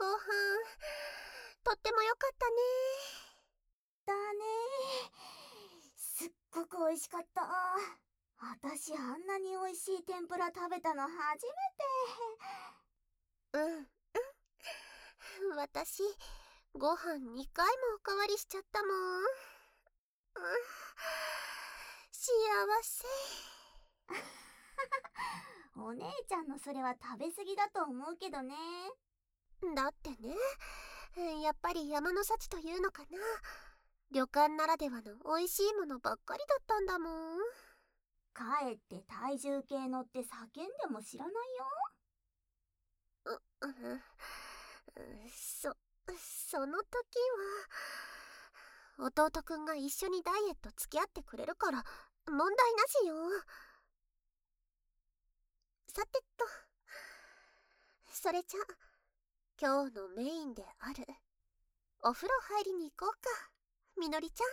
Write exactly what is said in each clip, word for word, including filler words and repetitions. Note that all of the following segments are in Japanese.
ご飯とっても良かったね。 だね。すっごく美味しかった。私あんなに美味しい天ぷら食べたの初めて。 うんうん私ご飯にかいもおかわりしちゃったもん。うん、幸せ。 お姉ちゃんのそれは食べ過ぎだと思うけどね。 だってね、やっぱり山の幸というのかな、旅館ならではの美味しいものばっかりだったんだもん。 かえって体重計乗って叫んでも知らないよ。 う、うん、そ、その時は弟くんが一緒にダイエット付き合ってくれるから問題なしよ。さてと、それじゃ今日のメインであるお風呂入りに行こうか、みのりちゃん。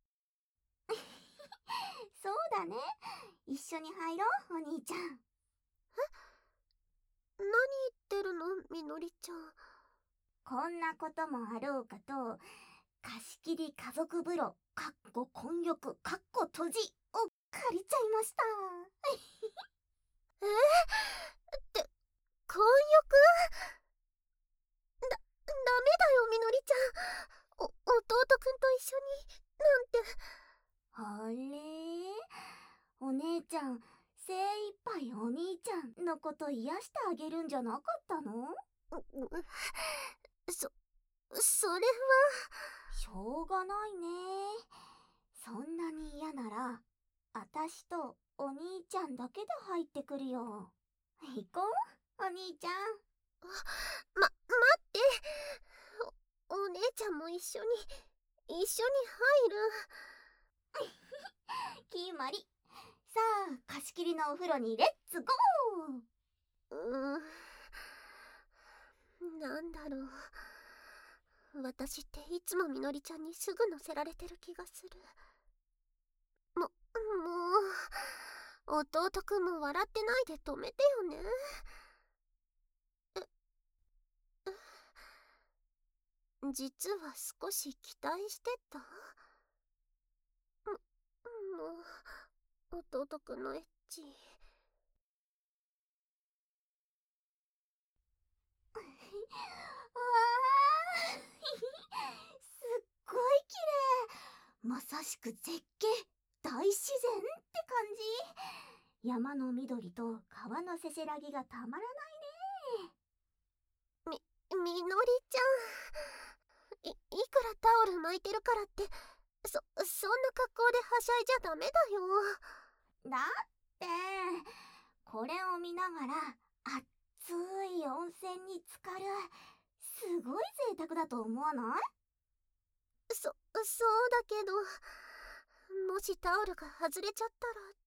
そうだね。一緒に入ろう、お兄ちゃん。え？ 何言ってるの、みのりちゃん。 こんなこともあろうかと、貸し切り家族風呂、かっこ混浴、かっこ閉じを借りちゃいました。 えー、って混浴？だ、ダメだよ、みのりちゃん。お、弟くんと一緒になんて。 あれ？お姉ちゃん、精一杯お兄ちゃんのこと癒してあげるんじゃなかったの？ そ、それは。 しょうがないね。そんなに嫌なら、あたしとお兄ちゃんだけで入ってくるよ。行こう、お兄ちゃん。 ま、待って。お、お姉ちゃんも一緒に、一緒に入る。 決まり。さあ、貸し切りのお風呂にレッツゴー。うーん、なんだろう。私っていつもみのりちゃんにすぐ乗せられてる気がする。も、もう、弟くんも笑ってないで止めてよね。え、実は少し期待してた。も、もう、弟くんのエッチ。 ー。わーすっごい綺麗。まさしく絶景、大自然って感じ。山の緑と川のせせらぎがたまらないね。 み、みのりちゃん。い、いくらタオル巻いてるからって、そ、そんな格好ではしゃいじゃダメだよ。 だって、これを見ながら熱い温泉に浸かる。すごい贅沢だと思わない？ そ、そうだけど、もしタオルが外れちゃった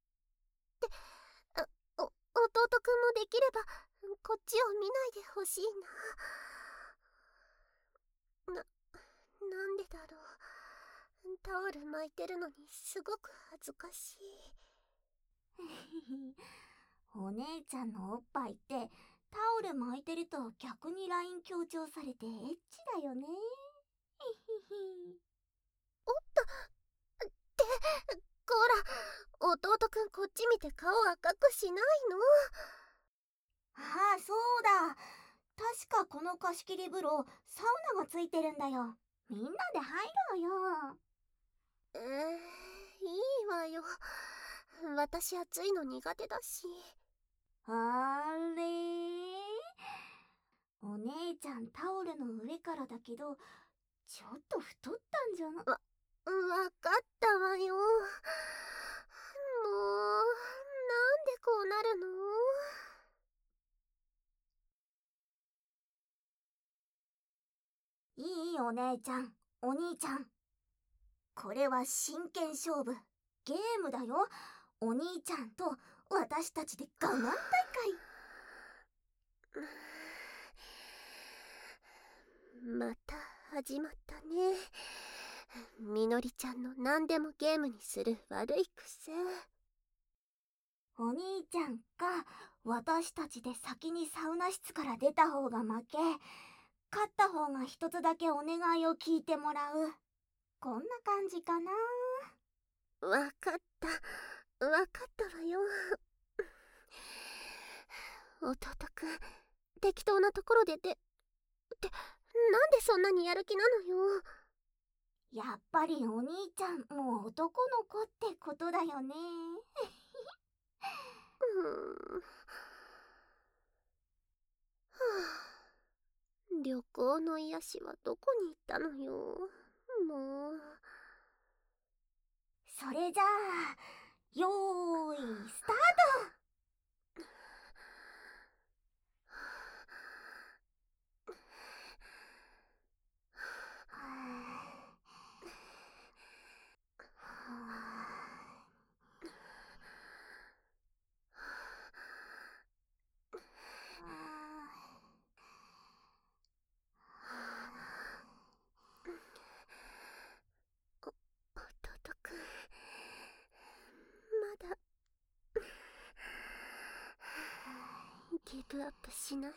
らって、お、弟くんもできればこっちを見ないでほしいな。な、なんでだろう。タオル巻いてるのにすごく恥ずかしい。 お姉ちゃんのおっぱいってタオル巻いてると逆にライン強調されてエッチだよね。 おっとってこら、弟くんこっち見て顔赤くしないの？ ああ、そうだ。確かこの貸し切り風呂サウナがついてるんだよ。みんなで入ろうよ。 えー、いいわよ。私暑いの苦手だし。 あれ、お姉ちゃんタオルの上からだけどちょっと太ったんじゃな。 わ、わかったわよ。もう、なんでこうなるの？ いいお姉ちゃん、お兄ちゃん。これは真剣勝負。ゲームだよ。お兄ちゃんと私たちで我慢大会。 また始まったね。みのりちゃんの何でもゲームにする悪い癖。 お兄ちゃんが私たちで先にサウナ室から出た方が負け。 勝った方が一つだけお願いを聞いてもらう。こんな感じかな。 わかった。わかったわよ。弟くん、適当なところでで、って、なんでそんなにやる気なのよ。 やっぱりお兄ちゃんもう男の子ってことだよね。 うーん。はあ、旅行の癒しはどこに行ったのよ。もう。 それじゃあ、よーい、スタート。 弟くん、まだギブアップしないの？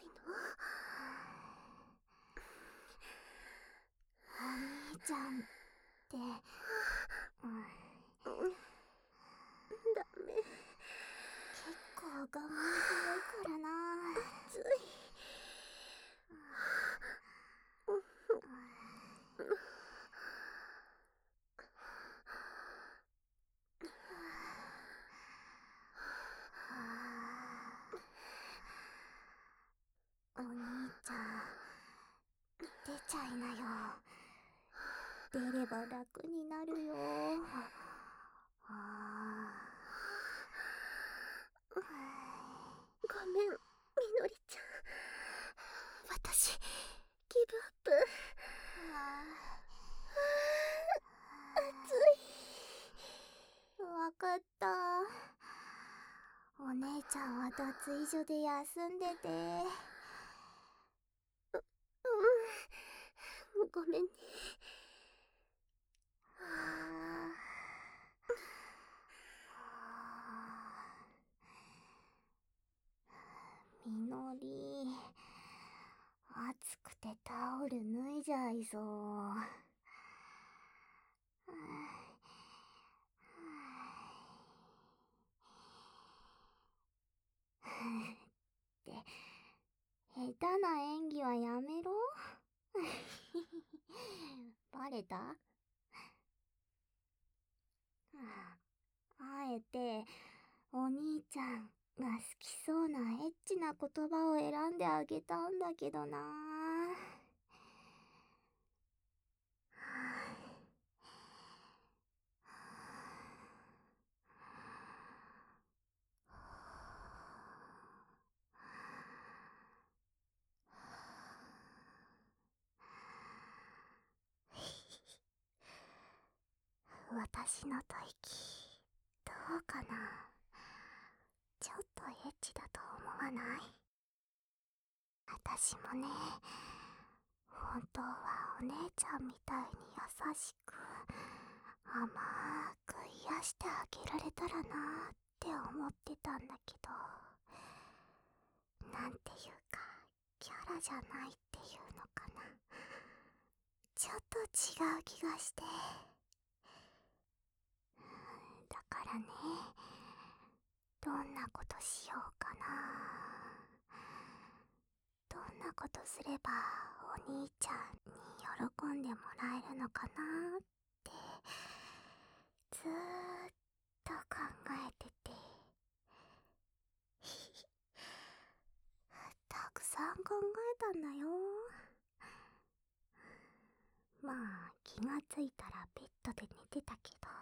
お兄ちゃんって、うん、 ダメ。 結構我慢強いからな。 つい。 お兄ちゃん、出ちゃいなよ。出れば楽になるよ。 ごめん、みのりちゃん。私、ギブアップ。暑い。 わかった。お姉ちゃんは脱衣所で休んでて。 う、うん。ごめんね。 みのり、暑くてタオル脱いじゃいそう。って下手な演技はやめろ。バレた？あえてお兄ちゃんが好きそうなエッチな言葉を選んであげたんだけどな。私の吐息どうかな。ちょっとエッチだと思わない？私もね、本当はお姉ちゃんみたいに優しく甘く癒してあげられたらなって思ってたんだけど、なんていうかキャラじゃないっていうのかな。ちょっと違う気がして。だからね、どんなことしようかな。どんなことすればお兄ちゃんに喜んでもらえるのかなってずーっと考えててたくさん考えたんだよ。まあ気がついたらベッドで寝てたけど、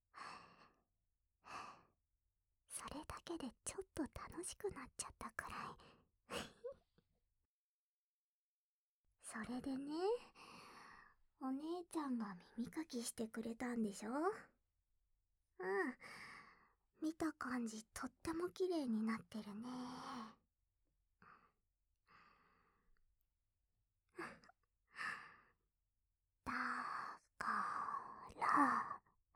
それだけでちょっと楽しくなっちゃったくらい。それでね、お姉ちゃんが耳かきしてくれたんでしょ？うん、見た感じとっても綺麗になってるね。だから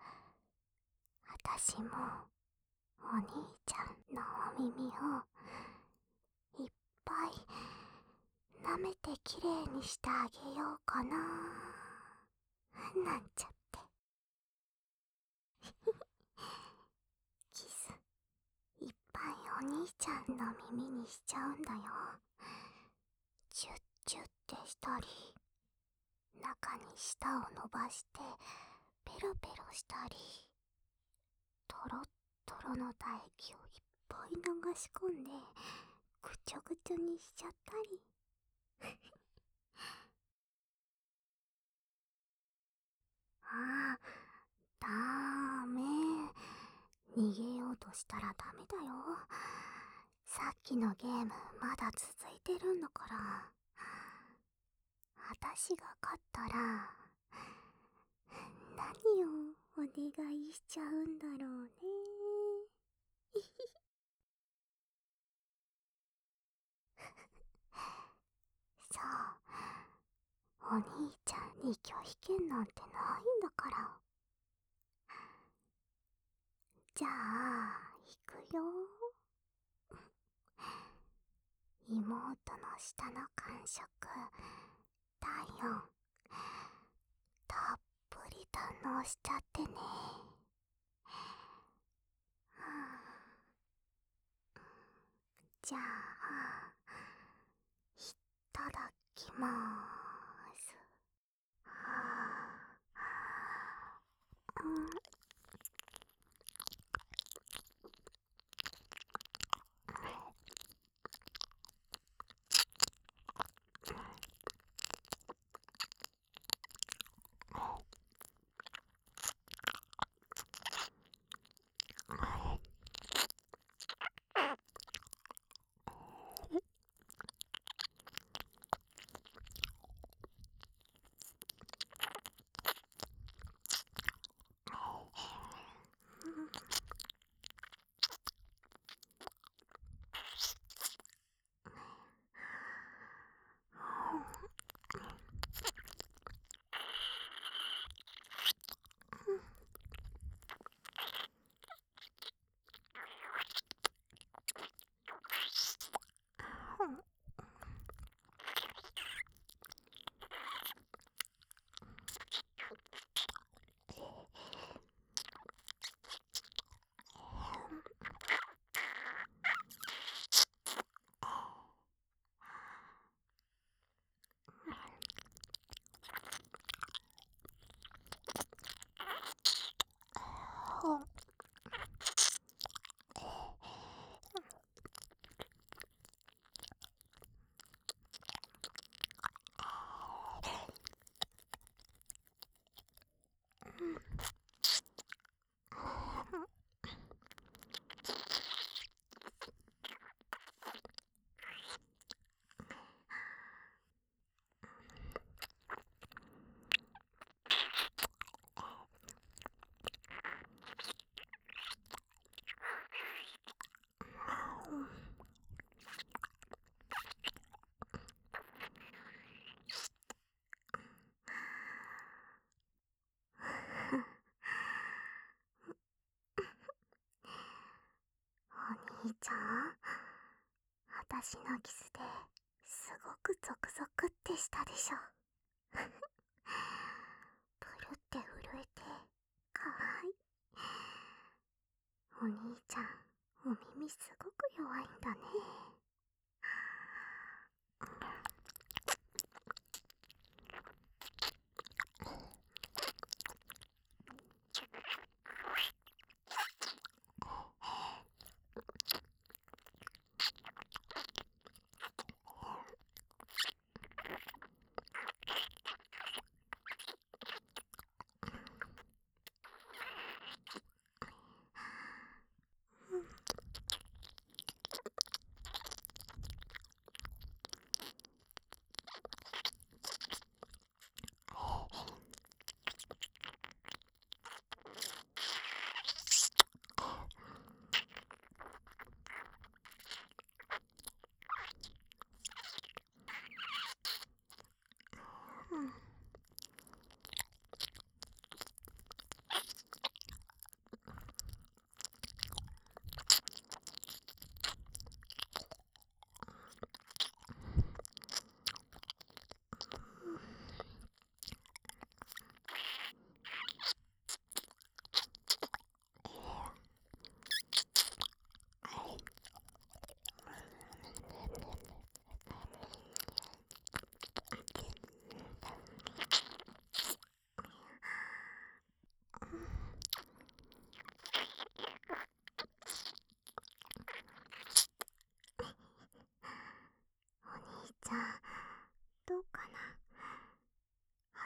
私もお兄ちゃんのお耳をいっぱい舐改めてきれいにしてあげようかななんちゃって。キスいっぱいお兄ちゃんの耳にしちゃうんだよ。チュッチュッてしたり、中に舌を伸ばしてペロペロしたり、トロットロの唾液をいっぱい流し込んでぐちょぐちょにしちゃったり。ああ、ダーメ。逃げようとしたらダメだよ。さっきのゲームまだ続いてるんだから。あたしが勝ったら何をお願いしちゃうんだろうね。そう、お兄ちゃんに拒否権なんてないんだから。じゃあ行くよ。妹の舌の感触、体温たっぷり堪能しちゃってね。はあ、じゃあいただきまーす。はあ、うん。お兄ちゃん、あたしのキスですごくゾクゾクってしたでしょ。プルって震えてかわいい。お兄ちゃん、お耳すごく弱いんだね。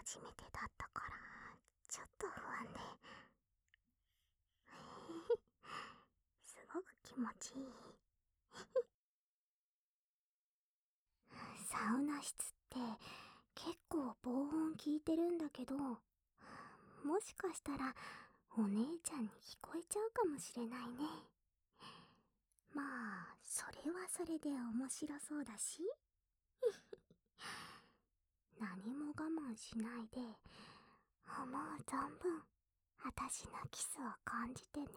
初めてだったからちょっと不安で。すごく気持ちいい。サウナ室って結構防音効いてるんだけど、もしかしたらお姉ちゃんに聞こえちゃうかもしれないね。まあそれはそれで面白そうだし。何も我慢しないで思う存分私のキスを感じてね。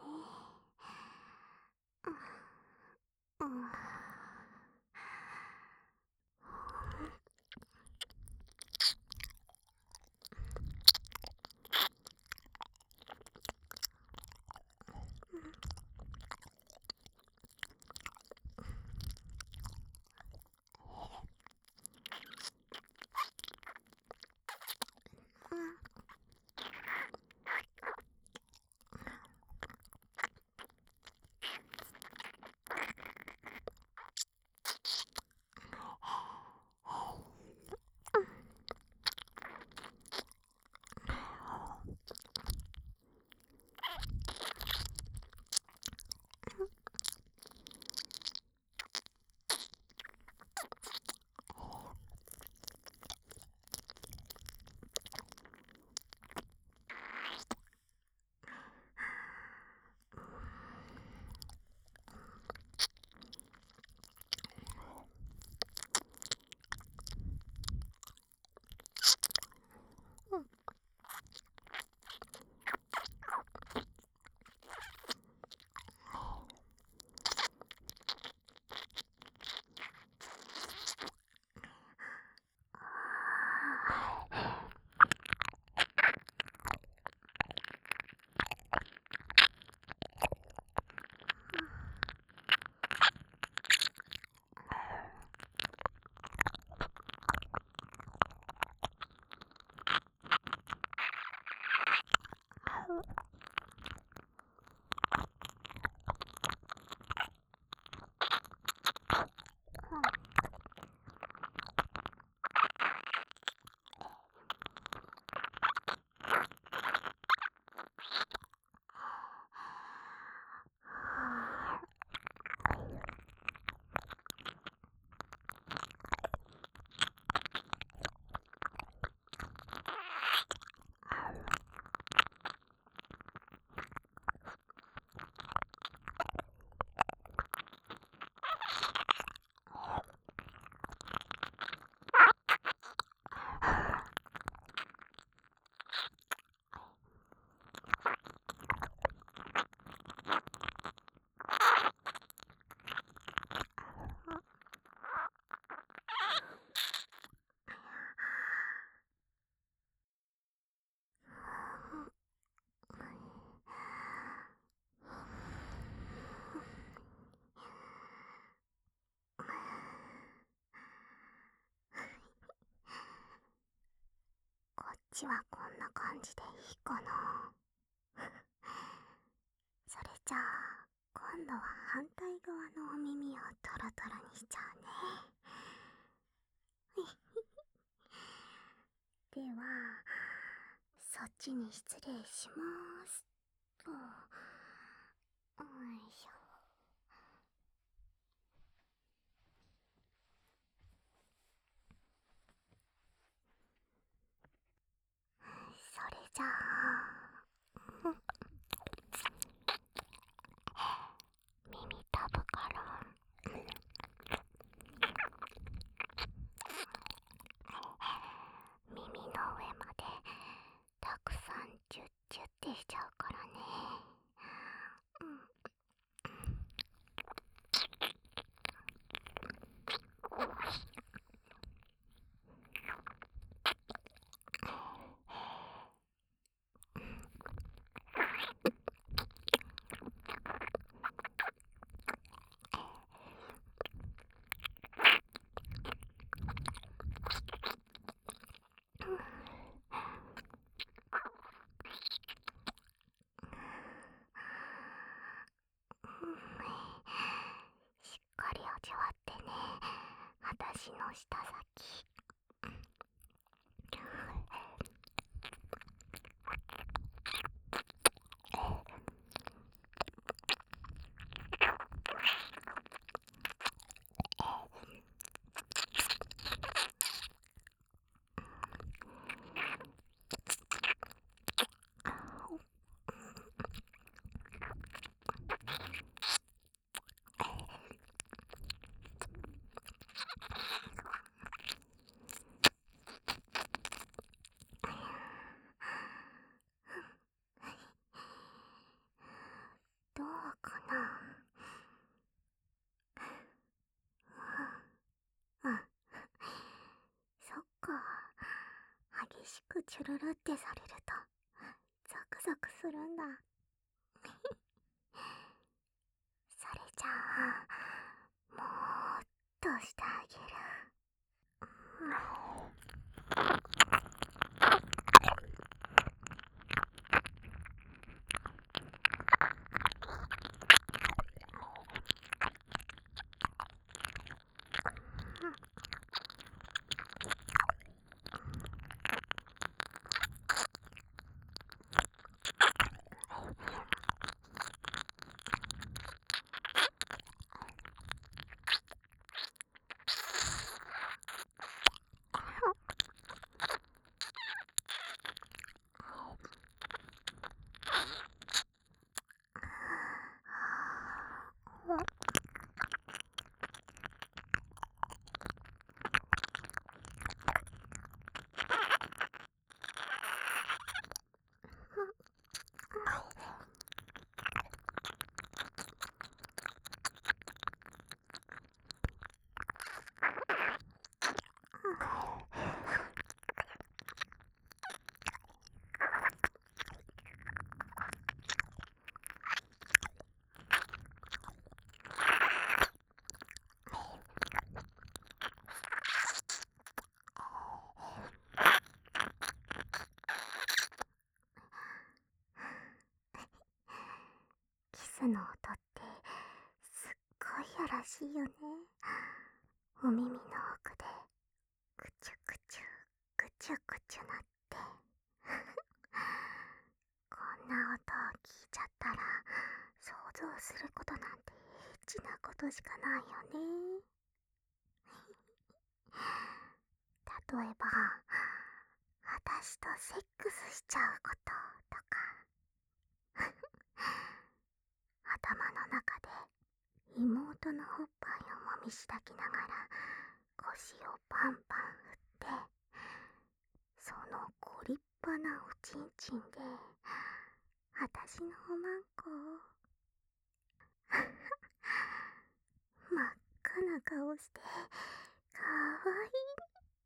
うん、うん。こっちはこんな感じでいいかな。それじゃあ今度は反対側のお耳をトロトロにしちゃうね。ではそっちに失礼します。と、よいしょ。それじゃあ耳たぶから耳の上までたくさんチュッチュッってしちゃうからね。うん。しっかり味わってね、私の舌先。 チュルルってされるとゾクゾクするんだ。それじゃあもーっとしてあげる。キスの音ってすっごいやらしいよね。お耳の奥でくちゅくちゅくちゅくちゅなってこんな音を聞いちゃったら想像することなんてエッチなことしかないよね。例えば私とセックスしちゃうこととか頭の中で妹のおっぱいをもみしだきながら腰をパンパン振ってそのご立派なおちんちんで私のおまんこを真っ赤な顔してかわいい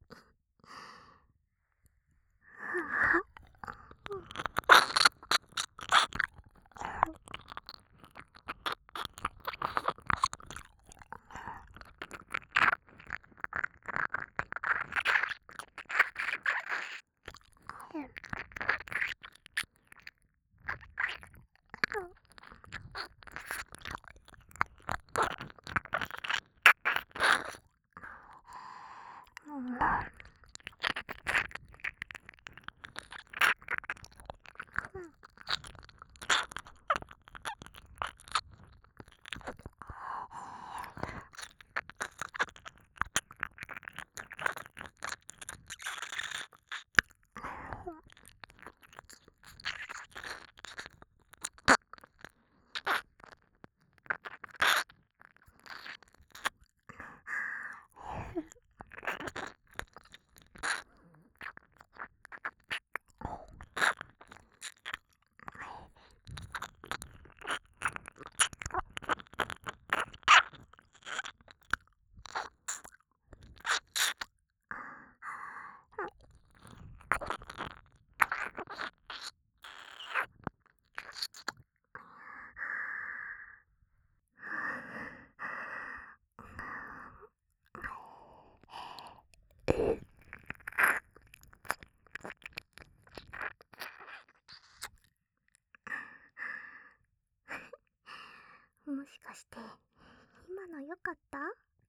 もしかして今の良かった？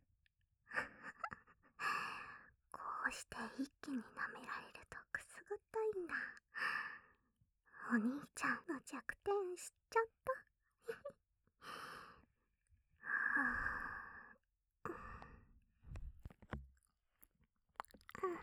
こうして一気に舐められるとくすぐったいんだ。お兄ちゃんの弱点知っちゃった。はあ、うん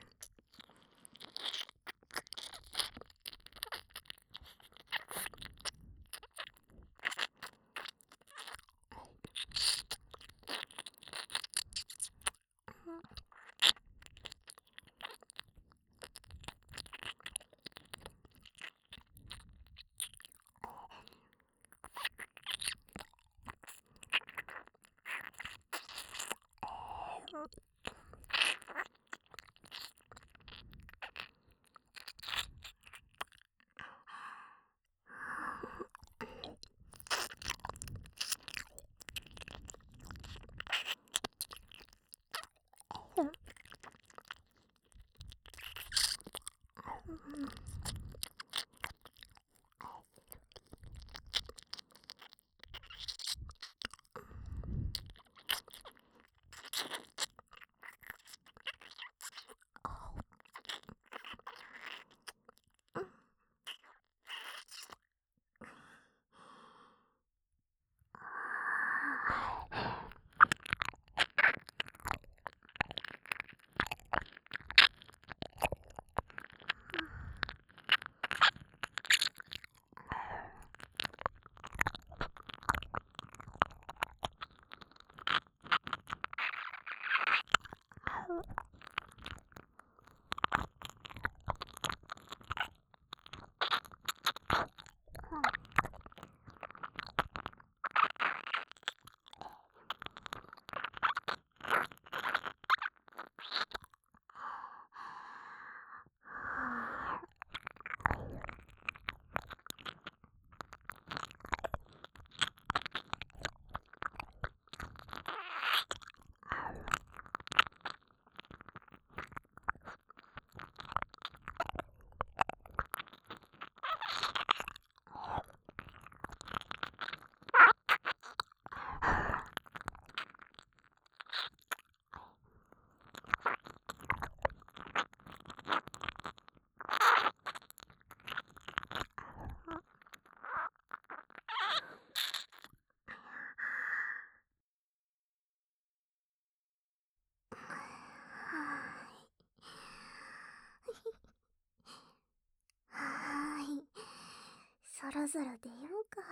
はーい。そろそろ出ようか。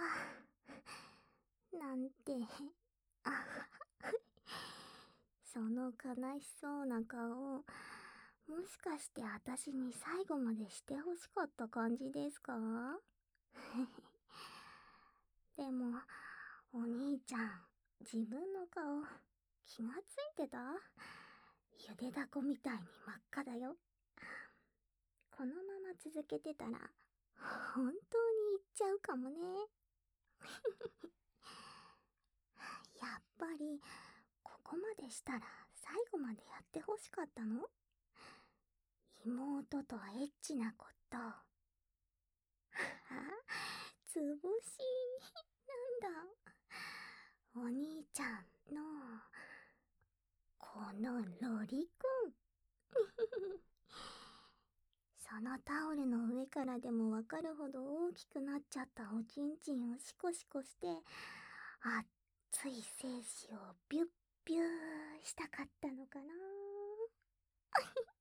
なんて。あはは。その悲しそうな顔、もしかして私に最後までしてほしかった感じですか？でも、お兄ちゃん、自分の顔、気がついてた？ゆでだこみたいに真っ赤だよ。このまま続けてたら、本当に行っちゃうかもね。やっぱり、ここまでしたら最後までやってほしかったの？妹とエッチなこと。はあ、つぼしい。なんだ。お兄ちゃんの、このロリコン。そのタオルの上からでもわかるほど大きくなっちゃったおちんちんをシコシコして、熱い精子をビュッビューしたかったのかな。